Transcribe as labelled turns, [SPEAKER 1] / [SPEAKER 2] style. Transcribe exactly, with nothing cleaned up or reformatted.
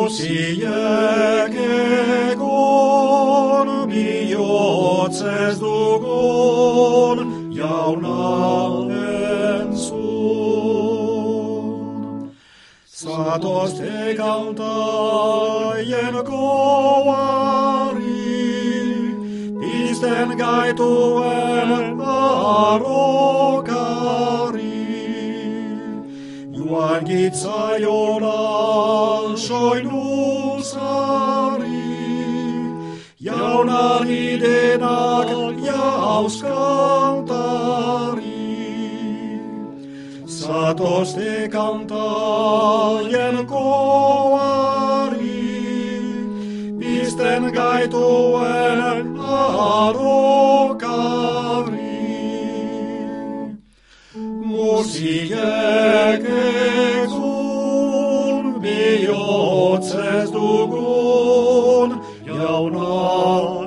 [SPEAKER 1] musiec egon, bihotzez dugun, jauna entzun. Zatozte kantaien goari, pizten gaituen arrokari. Joan gitzaionan soinuzari, jaunan idenak jauzkantari. Zatozte kantaien goari, pizten gaituen arrokari. Musiek entzun, bihotzez dugun, jauna